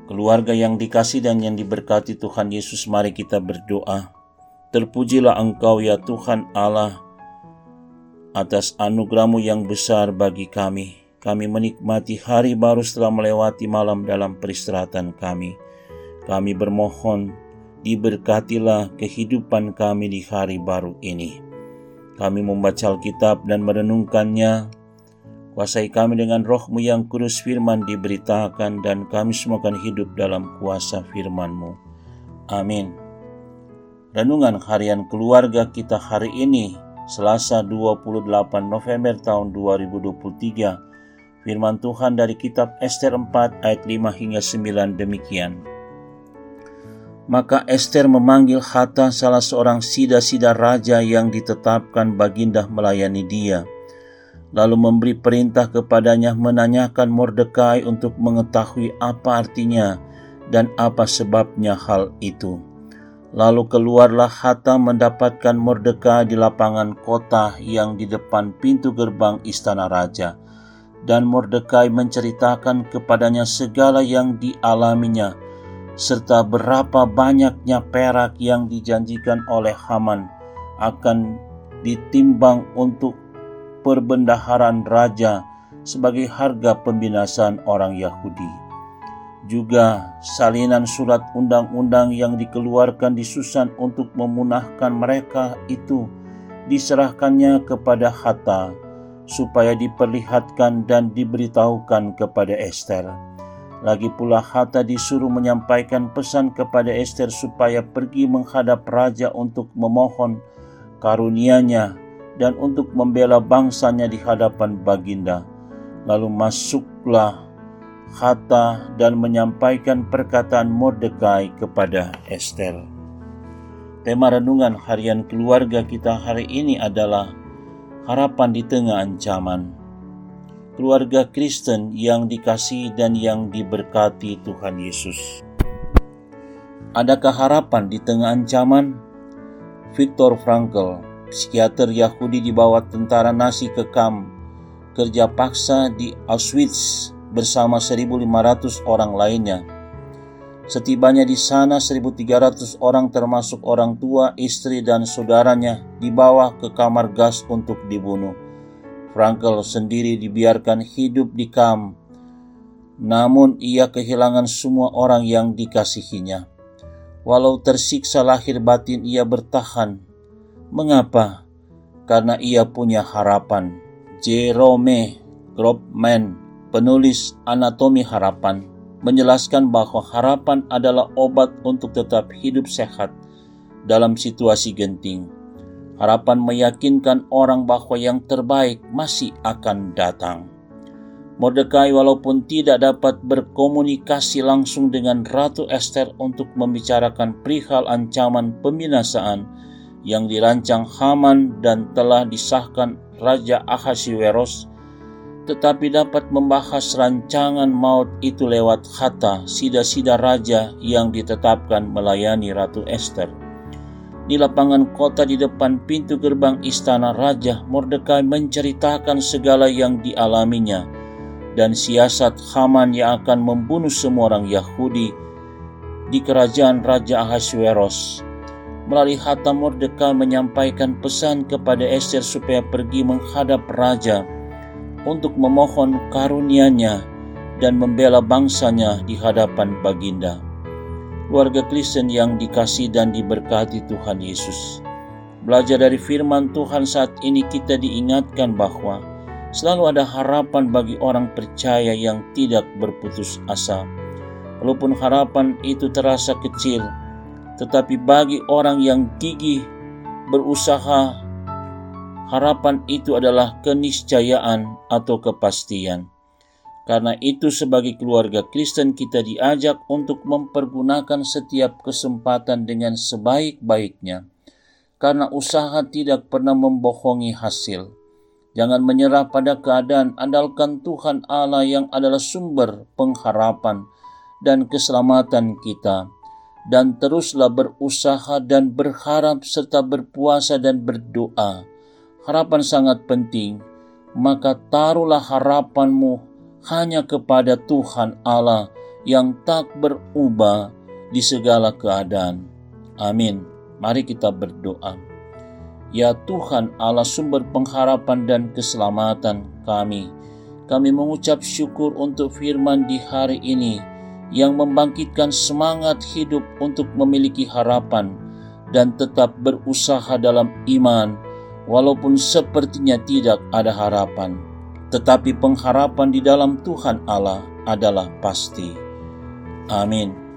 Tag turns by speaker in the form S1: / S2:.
S1: Keluarga yang dikasihi dan yang diberkati Tuhan Yesus, mari kita berdoa. Terpujilah Engkau ya Tuhan Allah atas anugerah-Mu yang besar bagi kami. Kami menikmati hari baru setelah melewati malam dalam peristirahatan kami. Kami bermohon diberkatilah kehidupan kami di hari baru ini. Kami membaca Alkitab dan merenungkannya. Kuasai kami dengan Roh-Mu yang kudus, firman diberitakan, dan kami semua akan hidup dalam kuasa firman-Mu. Amin. Renungan harian keluarga kita hari ini, Selasa 28 November tahun 2023. Firman Tuhan dari kitab Ester 4 ayat 5 hingga 9 demikian. Maka Ester memanggil Hathach, salah seorang sida-sida raja yang ditetapkan baginda melayani dia. Lalu memberi perintah kepadanya menanyakan Mordekai untuk mengetahui apa artinya dan apa sebabnya hal itu. Lalu keluarlah Hathach mendapatkan Mordekai di lapangan kota yang di depan pintu gerbang istana raja. Dan Mordekai menceritakan kepadanya segala yang dialaminya, serta berapa banyaknya perak yang dijanjikan oleh Haman akan ditimbang untuk perbendaharaan raja sebagai harga pembinasaan orang Yahudi. Juga salinan surat undang-undang yang dikeluarkan di Susan untuk memunahkan mereka itu diserahkannya kepada Hathach supaya diperlihatkan dan diberitahukan kepada Ester. Lagi pula Hathach disuruh menyampaikan pesan kepada Ester supaya pergi menghadap raja untuk memohon karunia-Nya dan untuk membela bangsanya di hadapan baginda. Lalu masuklah Hathach dan menyampaikan perkataan Mordekai kepada Ester. Tema renungan harian keluarga kita hari ini adalah harapan di tengah ancaman. Keluarga Kristen yang dikasihi dan yang diberkati Tuhan Yesus. Adakah harapan di tengah ancaman? Viktor Frankl, psikiater Yahudi, dibawa tentara Nazi ke kamp kerja paksa di Auschwitz bersama 1.500 orang lainnya. Setibanya di sana, 1.300 orang termasuk orang tua, istri, dan saudaranya dibawa ke kamar gas untuk dibunuh. Frankl sendiri dibiarkan hidup di kamp, namun ia kehilangan semua orang yang dikasihinya. Walau tersiksa lahir batin, ia bertahan. Mengapa? Karena ia punya harapan. Jerome Groopman, penulis Anatomi Harapan, menjelaskan bahwa harapan adalah obat untuk tetap hidup sehat dalam situasi genting. Harapan meyakinkan orang bahwa yang terbaik masih akan datang. Mordekai walaupun tidak dapat berkomunikasi langsung dengan Ratu Ester untuk membicarakan perihal ancaman pembinasaan yang dirancang Haman dan telah disahkan Raja Ahasuerus, tetapi dapat membahas rancangan maut itu lewat Hathach, sida-sida raja yang ditetapkan melayani Ratu Ester. Di lapangan kota di depan pintu gerbang istana raja, Mordekai menceritakan segala yang dialaminya dan siasat Haman yang akan membunuh semua orang Yahudi di kerajaan Raja Ahasuerus. Melalui Hathach, Mordekai menyampaikan pesan kepada Ester supaya pergi menghadap raja untuk memohon karunia-Nya dan membela bangsanya di hadapan baginda. Keluarga Kristen yang dikasihi dan diberkati Tuhan Yesus. Belajar dari firman Tuhan saat ini, kita diingatkan bahwa selalu ada harapan bagi orang percaya yang tidak berputus asa. Walaupun harapan itu terasa kecil, tetapi bagi orang yang gigih berusaha, harapan itu adalah keniscayaan atau kepastian. Karena itu sebagai keluarga Kristen kita diajak untuk mempergunakan setiap kesempatan dengan sebaik-baiknya. Karena usaha tidak pernah membohongi hasil. Jangan menyerah pada keadaan, andalkan Tuhan Allah yang adalah sumber pengharapan dan keselamatan kita. Dan teruslah berusaha dan berharap serta berpuasa dan berdoa. Harapan sangat penting, maka taruhlah harapanmu hanya kepada Tuhan Allah yang tak berubah di segala keadaan. Amin. Mari kita berdoa. Ya Tuhan Allah, sumber pengharapan dan keselamatan kami mengucap syukur untuk firman di hari ini yang membangkitkan semangat hidup untuk memiliki harapan dan tetap berusaha dalam iman walaupun sepertinya tidak ada harapan. Tetapi pengharapan di dalam Tuhan Allah adalah pasti. Amin.